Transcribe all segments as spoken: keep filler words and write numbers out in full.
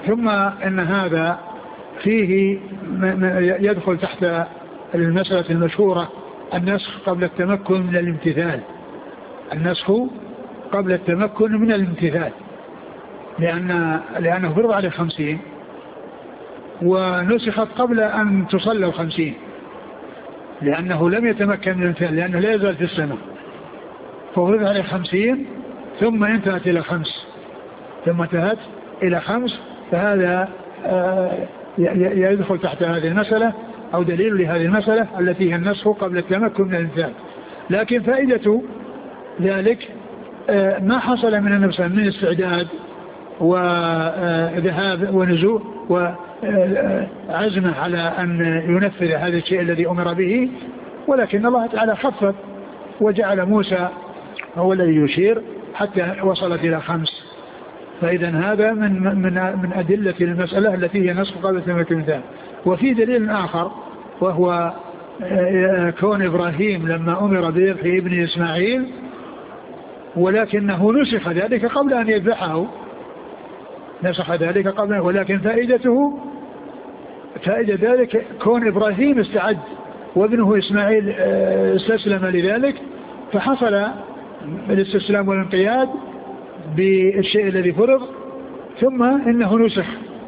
ثم إن هذا فيه يدخل تحت المسألة المشهورة النسخ قبل التمكن من الامتثال، النسخ قبل التمكن من الامتثال، لأن لأنه فرض عليه خمسين ونسخت قبل أن تصلى الخمسين، لأنه لم يتمكن من الامتثال، لأنه لا يزال في السنة، ففرض عليه خمسين ثم انتهت إلى خمس ثم انتهت إلى خمس فهذا يدخل تحت هذه المسألة أو دليل لهذه المسألة التي هي النسخ قبل التمكن من الامتثال. لكن فائدة ذلك ما حصل من النفس من استعداد وذهاب ونزول وعزمه على أن ينفذ هذا الشيء الذي أمر به، ولكن الله تعالى خفف وجعل موسى هو الذي يشير حتى وصلت إلى خمس. فإذا هذا من من من أدلة المسألة التي هي نسخ قبل التمكن من الامتثال. وفي دليل آخر وهو كون إبراهيم لما أمر بذبح ابن إسماعيل ولكنه نسخ ذلك قبل أن يذبحه، نسخ ذلك قبل، ولكن فائدته فائدة ذلك كون إبراهيم استعد وابنه إسماعيل استسلم لذلك، فحصل الاستسلام والانقياد بالشيء الذي فرض، ثم إنه نسخ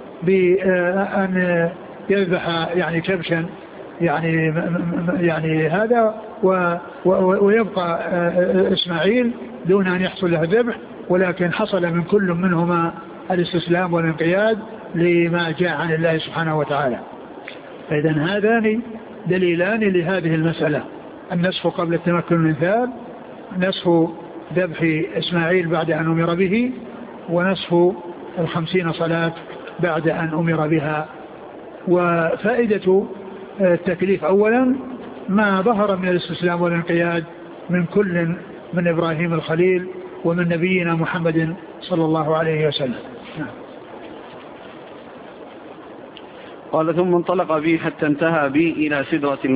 بأن يذبح يعني كبشا يعني يعني هذا ويبقى إسماعيل دون أن يحصل له الذبح، ولكن حصل من كل منهما الاستسلام والانقياد لما جاء عن الله سبحانه وتعالى. فإذن هذان دليلان لهذه المسألة، النسخ قبل التمكن من الامتثال، نسخ ذبح إسماعيل بعد أن أمر به، ونسخ الخمسين صلاة بعد أن أمر بها. وفائدة التكليف أولا ما ظهر من الاستسلام والانقياد من كل من إبراهيم الخليل ومن نبينا محمد صلى الله عليه وسلم. قال ثم انطلق بي حتى انتهى بي إلى سدرة